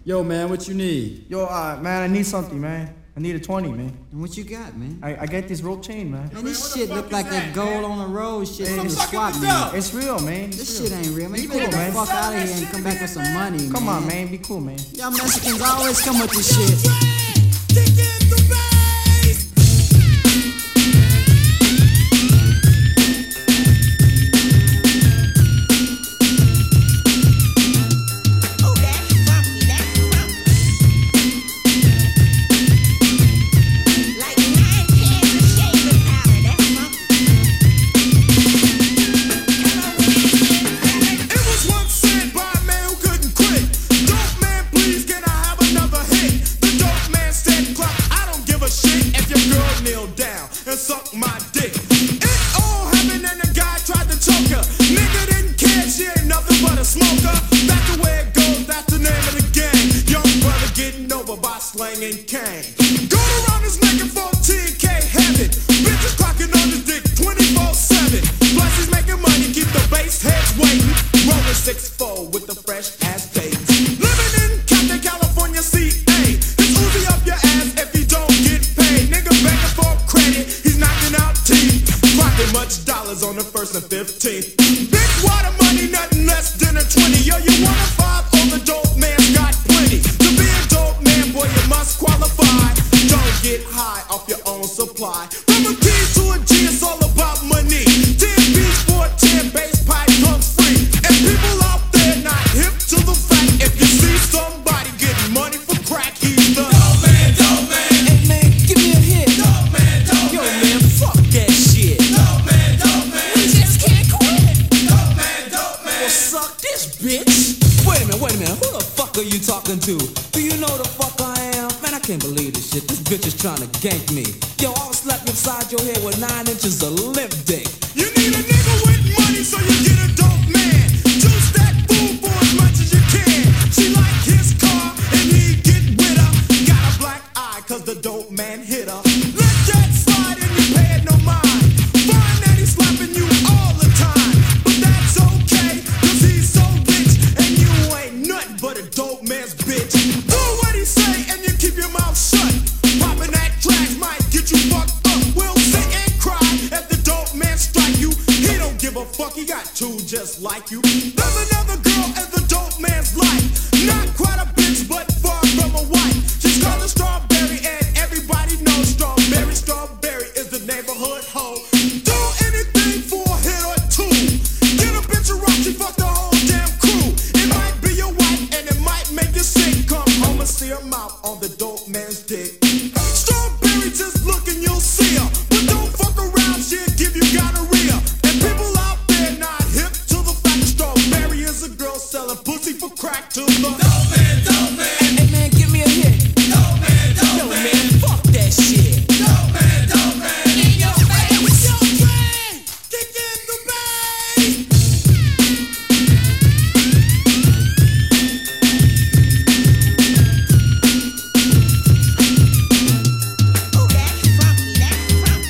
Yo, man, what you need? Yo, man, I need something, man. I need a 20, man. And what you got, man? I got this rope chain, man. Man, this shit look like that gold on the road shit from the swap meet. It's real, man. This shit ain't real, man. You better cool, get the man. fuck out of here and come back with some money, man. Come on, man. Be cool, man. Y'all Mexicans always come with this shit. Suck my dick. It all happened and the guy tried to choke her. Nigga didn't care, she ain't nothing but a smoker. That's the way it goes, that's the name of the game. Young brother getting over by slanging cane. Going around his neck and 14K heaven. Bitches clocking on his dick 24/7. Plus he's making money, keep the bass heads waiting. Rolling 6-4 with the fresh ass face. Living in Compton, California, CA. It's Uzi up your ass if you don't get paid. Nigga begging for credit. Clocking much dollars on the 1st and 15th. Big water money, nothing less than a 20. Yo, you want a 5 on the dope man's got plenty. To be a dope man, boy, you must qualify. Don't get high off your own supply. From a key to a G, it's all about money. 10 beats for a 10 bass pipe comes free. And people out there not hip to the fact. If you see somebody getting money for crack, he's the dope man, dope man. Hey man, give me a hit. Dope man, dope Yo, man. man, fuck that shit. Dope man, dope man. We just can't quit. Dope man, dope man. Well, suck this bitch. Wait a minute. Who the fuck are you talking to? Do you know the fuck I am? Man, I can't believe this shit. This bitch is trying to gank me. Yo, I'll slap you upside your head with 9 inches of limp dick. You need a nigga with money, so you get a dope man. Juice that fool for as much as you can. She like his car, and he get with her. Got a black eye, cause the dope man hit her. Let that slide and you pay it no mind. Find that he's slapping you all the time. But that's okay, cause he's so rich, and you ain't nothing but a dope man's bitch. Do what he say, and you keep your mouth shut. Popping that trash might get you fucked up. We'll sit and cry if the dope man strike you. He don't give a fuck, he got two just like you. There's another girl in the dope man's life. Not quite a bitch, but far from a wife. She's called a Strawberry, and everybody knows Strawberry. Strawberry is the neighborhood hoe. Do anything for a hit or two. Get a bitch around, she fuck the whole damn crew. It might be your wife, and it might make you sick. Come home and see her mouth on the dope man's dick. Strawberry, just look and you'll see her. But don't fuck around, she'll give you gonorrhea. And people out there not hip to the fact Strawberry is a girl selling pussy for crack to the dope man, dope man. Hey man, give me a hit. Dope man, dope Yo, man. man, fuck that shit. Dope man, dope man. In your face. Dope man, kick in the bass. Oh, that's funky, that's funky.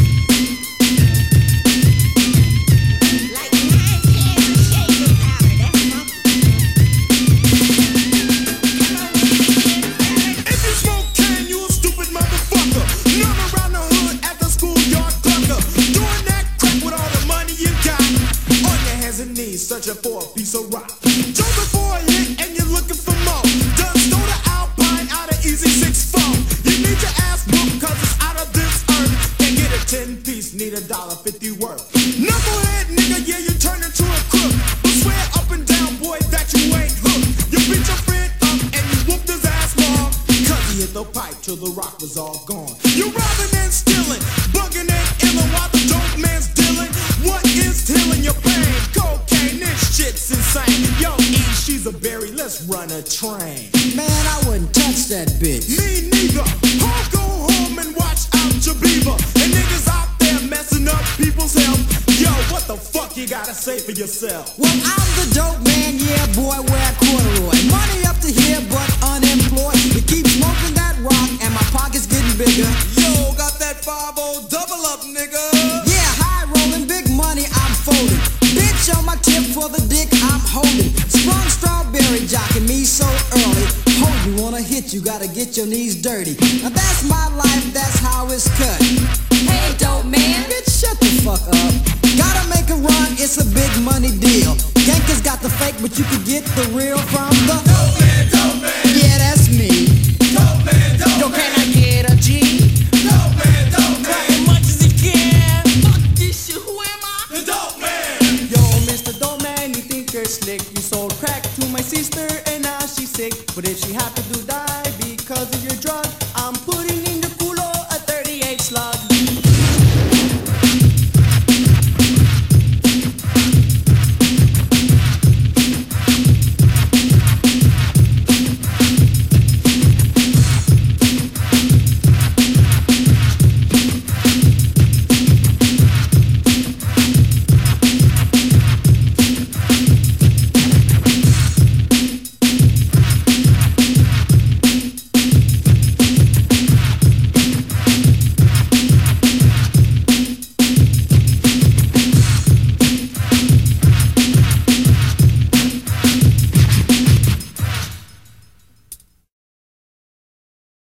Like 9 cans of shaving powder, that's funky. If you smoke can, you a stupid motherfucker. Run around the hood at the schoolyard clucker. Doing that crack with all the money you got. On your hands and knees, searching for a piece of rock. Jumping for a hit and you're looking for more. Done stole the Alpine out of Easy 6-4. You need your ass whooped cause it's out of this earth. Can't get a 10-piece, need $1.50 worth. Knucklehead nigga, yeah, you turn into a crook. But swear up and down, boy, that you ain't hooked. You beat your friend up and you whooped his ass long. Cause he hit the pipe till the rock was all gone. You robbing and stealing, bugging and illin' while the dope man's dealing. What is healing your pain? Cocaine, this shit's insane. Yo, E, she's a berry, let's run a train. Man, I wouldn't touch that bitch. Me neither. I'll go home and watch out your beaver. And niggas out there messing up people's health. Yo, what the fuck you gotta say for yourself? Well, I'm the dope man, yeah, boy, wear corduroy. Money up to here, but unemployed. We keep smoking that rock, and my pockets getting bigger. Yo, got that 5-0 double up, nigga. Yeah, high rolling, big money, I'm folding. Bitch on my tip for the dick I'm holding. Sprung Strawberry jocking me so early. hit, you gotta get your knees dirty. Now that's my life, that's how it's cut. Hey, dope man. Bitch, shut the fuck up. Gotta make a run, it's a big money deal. Yankers got the fake, but you can get the real from the Dope man, yeah, that's me. dope man, dope Yo, can I get a G? man, As much as he can. Fuck this shit, who am I? the dope man. Yo, Mr. Dope Man, you think you're slick. You sold crack to my sister and now she's sick. But if she happened